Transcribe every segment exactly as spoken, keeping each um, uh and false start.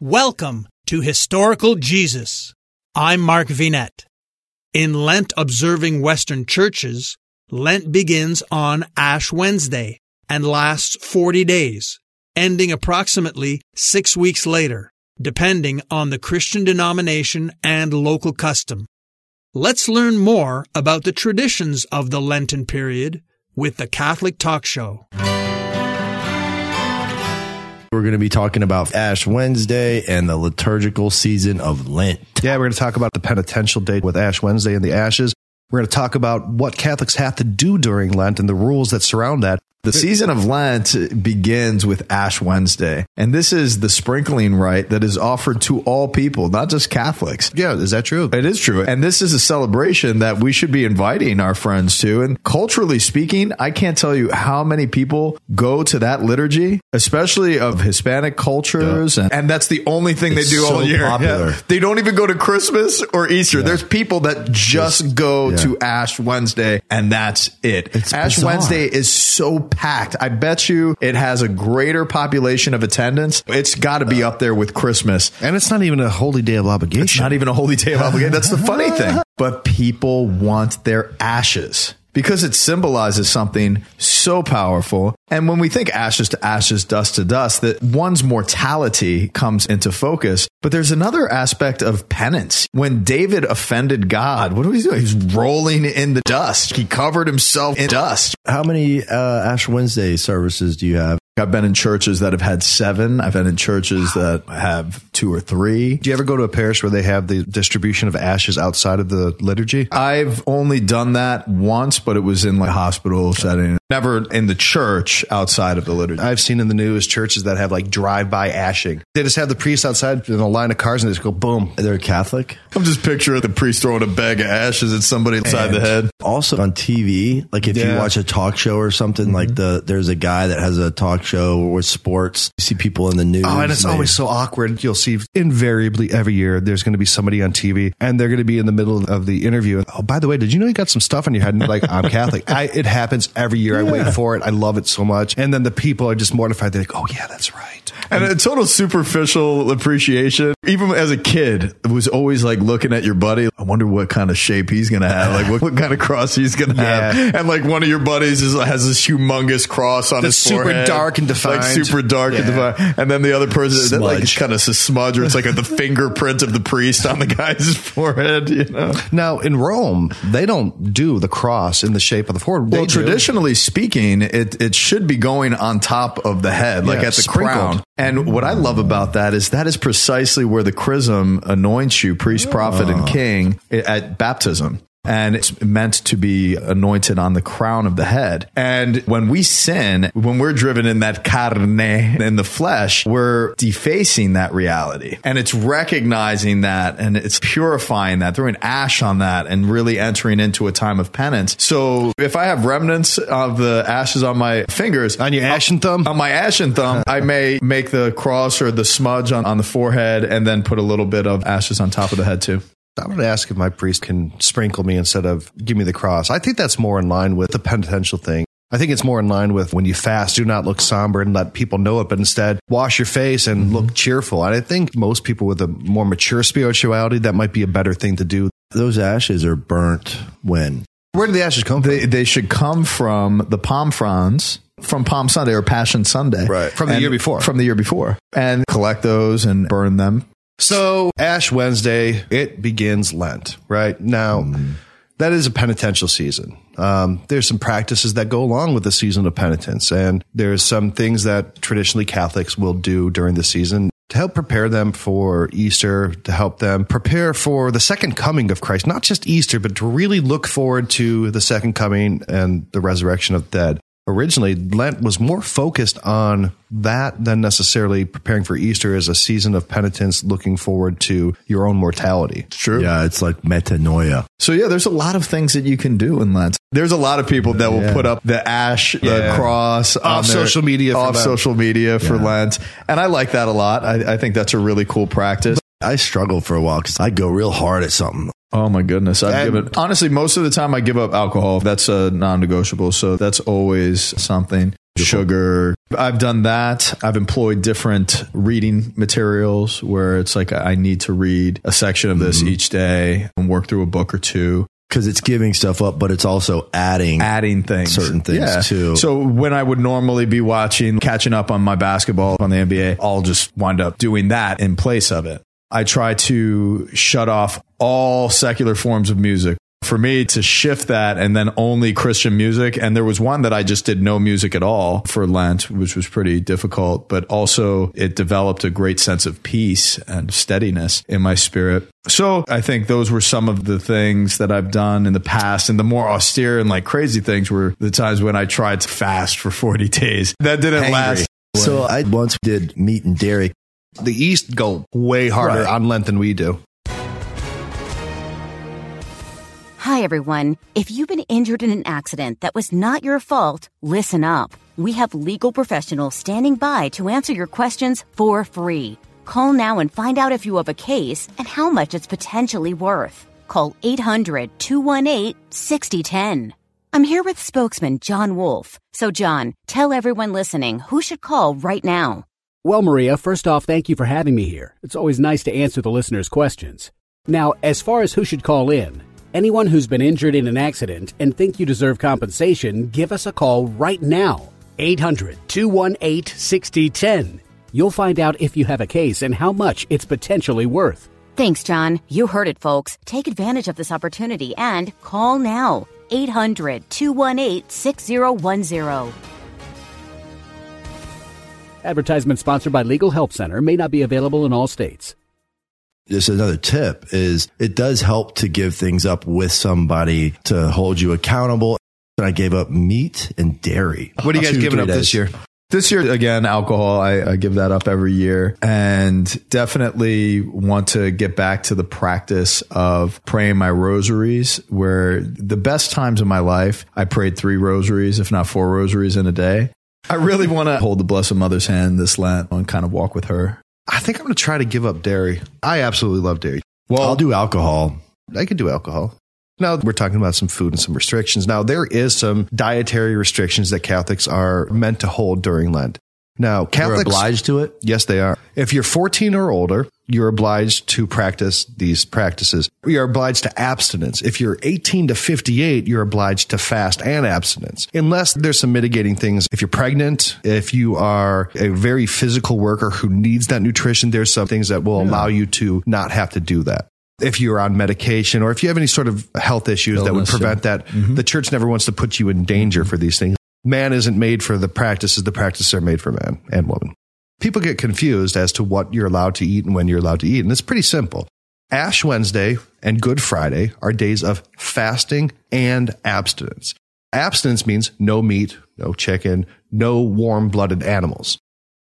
Welcome to Historical Jesus. I'm Mark Vinette. In Lent-observing Western churches, Lent begins on Ash Wednesday and lasts forty days, ending approximately six weeks later, depending on the Christian denomination and local custom. Let's learn more about the traditions of the Lenten period with the Catholic Talk Show. We're going to be talking about Ash Wednesday and the liturgical season of Lent. Yeah, we're going to talk about the penitential date with Ash Wednesday and the ashes. We're going to talk about what Catholics have to do during Lent and the rules that surround that. The season of Lent begins with Ash Wednesday, and this is the sprinkling rite that is offered to all people, not just Catholics. Yeah, is that true? It is true. And this is a celebration that we should be inviting our friends to. And culturally speaking, I can't tell you how many people go to that liturgy, especially of Hispanic cultures. Yeah. And, and that's the only thing It's they do so all year. popular. Yeah. They don't even go to Christmas or Easter. Yeah. There's people that just, just go yeah. to Ash Wednesday, and that's it. It's Ash bizarre. Wednesday is so packed. I bet you it has a greater population of attendance. It's got to be up there with Christmas. And it's not even a holy day of obligation. It's not even a holy day of obligation. That's the funny thing. But people want their ashes because it symbolizes something so powerful. And when we think ashes to ashes, dust to dust, that one's mortality comes into focus. But there's another aspect of penance. When David offended God, what was he doing? He was rolling in the dust. He covered himself in dust. How many uh, Ash Wednesday services do you have? I've been in churches that have had seven. I've been in churches that have two or three. Do you ever go to a parish where they have the distribution of ashes outside of the liturgy? I've only done that once, but it was in like a hospital setting. Never in the church outside of the liturgy. I've seen in the news churches that have like drive-by ashing. They just have the priest outside in a line of cars and they just go boom. They're Catholic? I'm just picturing the priest throwing a bag of ashes at somebody inside and the head. Also on T V, like if yeah. you watch a talk show or something, mm-hmm. like the there's a guy that has a talk show with sports. You see people in the news. Oh, and it's and always they, so awkward. You'll see invariably every year there's going to be somebody on T V and they're going to be in the middle of the interview. Oh, by the way, did you know you got some stuff on your head? And like, I'm Catholic. I, it happens every year. Yeah. I wait for it. I love it so much. And then the people are just mortified. They're like, oh yeah, that's right. And a total superficial appreciation. Even as a kid, it was always like looking at your buddy. I wonder what kind of shape he's going to have. Like what, what kind of cross he's going to yeah. have. And like one of your buddies is, has this humongous cross on That's his forehead. super dark and defined. Like super dark yeah. and defined. And then the other person, that like kind of a smudge, or it's like a, the fingerprint of the priest on the guy's forehead, you know? Now, in Rome, they don't do the cross in the shape of the forehead. Well, they traditionally do. speaking, it, it should be going on top of the head, like yeah, at the sprinkled. crown. And what I love about that is that is precisely where the chrism anoints you, priest, prophet, and king at baptism. And it's meant to be anointed on the crown of the head. And when we sin, when we're driven in that carne, in the flesh, we're defacing that reality. And it's recognizing that and it's purifying that, throwing ash on that and really entering into a time of penance. So if I have remnants of the ashes on my fingers. On your ashen thumb? On my ashen thumb, I may make the cross or the smudge on, on the forehead and then put a little bit of ashes on top of the head too. I'm going to ask if my priest can sprinkle me instead of give me the cross. I think that's more in line with the penitential thing. I think it's more in line with when you fast, do not look somber and let people know it, but instead wash your face and mm-hmm. look cheerful. And I think most people with a more mature spirituality, that might be a better thing to do. Those ashes are burnt when? Where do the ashes come from? They, they should come from the palm fronds. From Palm Sunday or Passion Sunday. Right. From the and year before. From the year before. And collect those and burn them. So Ash Wednesday, it begins Lent, right? Now, mm. that is a penitential season. Um, there's some practices that go along with the season of penitence. And there's some things that traditionally Catholics will do during the season to help prepare them for Easter, to help them prepare for the second coming of Christ. Not just Easter, but to really look forward to the second coming and the resurrection of the dead. Originally, Lent was more focused on that than necessarily preparing for Easter as a season of penitence, looking forward to your own mortality. True. Yeah, it's like metanoia. So yeah, there's a lot of things that you can do in Lent. There's a lot of people that will yeah. put up the ash, the yeah. cross off on their, social media, off for social media for yeah. Lent, and I like that a lot. I, I think that's a really cool practice. I struggled for a while because I go real hard at something. Oh my goodness. I've And- given, honestly, most of the time I give up alcohol. That's a non-negotiable. So that's always something. Sugar, I've done that. I've employed different reading materials where it's like I need to read a section of this mm-hmm. each day and work through a book or two. Because it's giving stuff up, but it's also adding adding things, certain things yeah. too. So when I would normally be watching, catching up on my basketball on the N B A, I'll just wind up doing that in place of it. I try to shut off all secular forms of music. For me to shift that and then only Christian music. And there was one that I just did no music at all for Lent, which was pretty difficult, but also it developed a great sense of peace and steadiness in my spirit. So I think those were some of the things that I've done in the past. And the more austere and like crazy things were the times when I tried to fast for forty days. That didn't Hangry. last. So I once did meat and dairy. The East go way harder right. on Lent than we do. Hi, everyone. If you've been injured in an accident that was not your fault, listen up. We have legal professionals standing by to answer your questions for free. Call now and find out if you have a case and how much it's potentially worth. Call eight hundred, two one eight, six zero one zero. I'm here with spokesman John Wolf. So, John, tell everyone listening who should call right now. Well, Maria, first off, thank you for having me here. It's always nice to answer the listeners' questions. Now, as far as who should call in, anyone who's been injured in an accident and think you deserve compensation, give us a call right now. eight hundred, two one eight, six zero one zero. You'll find out if you have a case and how much it's potentially worth. Thanks, John. You heard it, folks. Take advantage of this opportunity and call now. eight hundred, two one eight, six zero one zero. Advertisement sponsored by Legal Help Center. May not be available in all states. Just another tip is it does help to give things up with somebody to hold you accountable. And I gave up meat and dairy. What are you guys Two, giving up days. this year? This year, again, alcohol. I, I give that up every year and definitely want to get back to the practice of praying my rosaries, where the best times of my life, I prayed three rosaries, if not four rosaries in a day. I really want to hold the Blessed Mother's hand this Lent and kind of walk with her. I think I'm going to try to give up dairy. I absolutely love dairy. Well, I'll do alcohol. I could do alcohol. Now, we're talking about some food and some restrictions. Now, there is some dietary restrictions that Catholics are meant to hold during Lent. Now, Catholics... They're obliged to it? Yes, they are. If you're fourteen or older, you're obliged to practice these practices. You're obliged to abstinence. If you're eighteen to fifty-eight, you're obliged to fast and abstinence. Unless there's some mitigating things. If you're pregnant, if you are a very physical worker who needs that nutrition, there's some things that will yeah. allow you to not have to do that. If you're on medication or if you have any sort of health issues Illness, that would prevent yeah. that, mm-hmm. the church never wants to put you in danger for these things. Man isn't made for the practices. The practices are made for man and woman. People get confused as to what you're allowed to eat and when you're allowed to eat. And it's pretty simple. Ash Wednesday and Good Friday are days of fasting and abstinence. Abstinence means no meat, no chicken, no warm-blooded animals.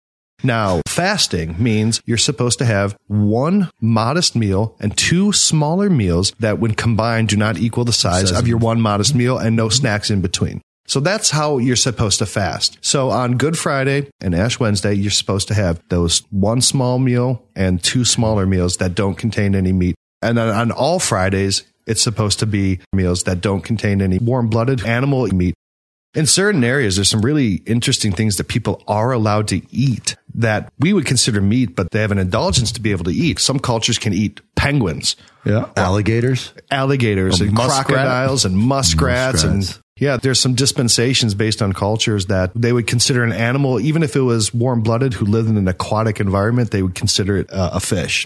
Now, fasting means you're supposed to have one modest meal and two smaller meals that when combined do not equal the size of your one modest meal and no snacks in between. So that's how you're supposed to fast. So on Good Friday and Ash Wednesday, you're supposed to have those one small meal and two smaller meals that don't contain any meat. And then on all Fridays, it's supposed to be meals that don't contain any warm-blooded animal meat. In certain areas, there's some really interesting things that people are allowed to eat that we would consider meat, but they have an indulgence to be able to eat. Some cultures can eat penguins. Yeah. Alligators. Alligators and muskrat. crocodiles and muskrats. muskrats. And yeah, there's some dispensations based on cultures that they would consider an animal, even if it was warm-blooded who lived in an aquatic environment, they would consider it uh, a fish.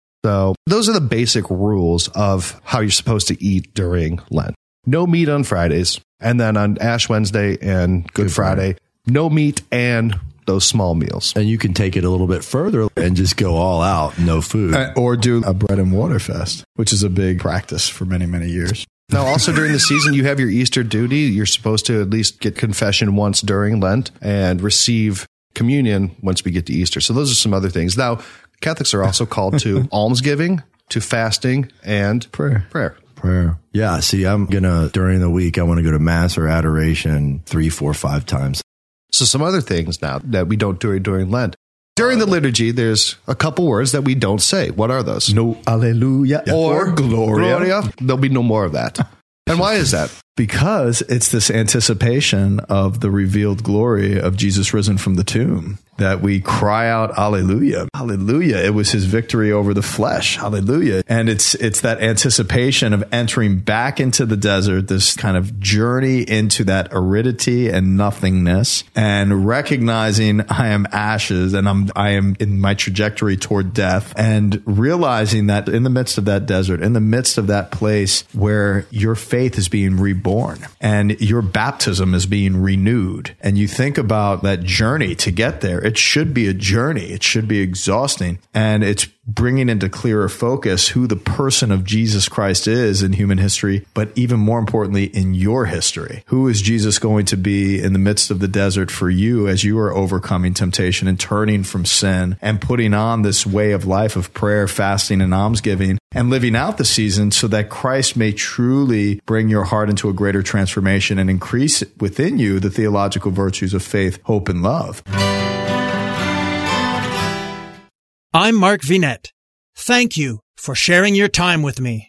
So those are the basic rules of how you're supposed to eat during Lent. No meat on Fridays. And then on Ash Wednesday and Good, Good Friday, Friday, no meat and those small meals. And you can take it a little bit further and just go all out, no food. Uh, or do a bread and water fast, which is a big practice for many, many years. Now, also during the season, you have your Easter duty. You're supposed to at least get confession once during Lent and receive communion once we get to Easter. So those are some other things. Now, Catholics are also called to almsgiving, to fasting, and prayer. Prayer. Prayer. Yeah. See, I'm going to, during the week, I want to go to mass or adoration three, four, five times. So some other things now that we don't do during Lent. During the liturgy, there's a couple words that we don't say. What are those? No alleluia or, or gloria. gloria. There'll be no more of that. And why is that? Because it's this anticipation of the revealed glory of Jesus risen from the tomb that we cry out, Alleluia. Hallelujah. It was his victory over the flesh. Hallelujah. And it's it's that anticipation of entering back into the desert, this kind of journey into that aridity and nothingness, and recognizing I am ashes and I'm I am in my trajectory toward death, and realizing that in the midst of that desert, in the midst of that place where your faith is being reborn and your baptism is being renewed, and you think about that journey to get there. It should be a journey. It should be exhausting. And it's bringing into clearer focus who the person of Jesus Christ is in human history, but even more importantly, in your history. Who is Jesus going to be in the midst of the desert for you as you are overcoming temptation and turning from sin and putting on this way of life of prayer, fasting, and almsgiving, and living out the season so that Christ may truly bring your heart into a greater transformation and increase within you the theological virtues of faith, hope, and love. I'm Mark Vinette. Thank you for sharing your time with me.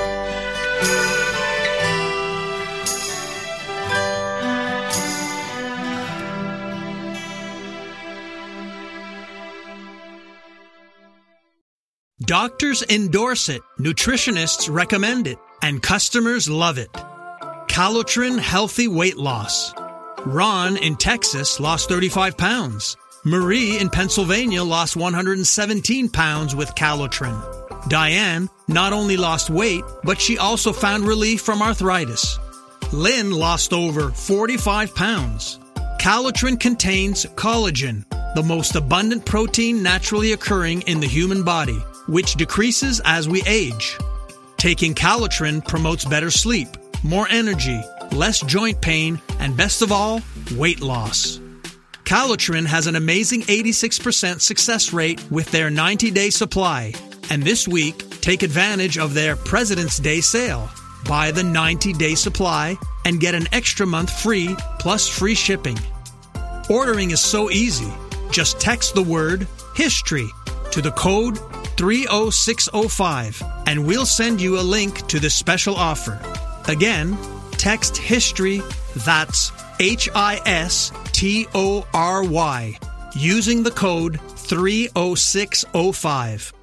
Doctors endorse it, nutritionists recommend it, and customers love it. Calotren Healthy Weight Loss. Ron in Texas lost thirty-five pounds. Marie in Pennsylvania lost one hundred seventeen pounds with Calotren. Diane not only lost weight, but she also found relief from arthritis. Lynn lost over forty-five pounds. Calotren contains collagen, the most abundant protein naturally occurring in the human body, which decreases as we age. Taking Calotren promotes better sleep, more energy, less joint pain, and best of all, weight loss. Calotren has an amazing eighty-six percent success rate with their ninety-day supply. And this week, take advantage of their President's Day sale. Buy the ninety-day supply and get an extra month free plus free shipping. Ordering is so easy. Just text the word HISTORY to the code three oh six oh five and we'll send you a link to this special offer. Again, text HISTORY, that's H I S T O R Y, using the code three oh six oh five.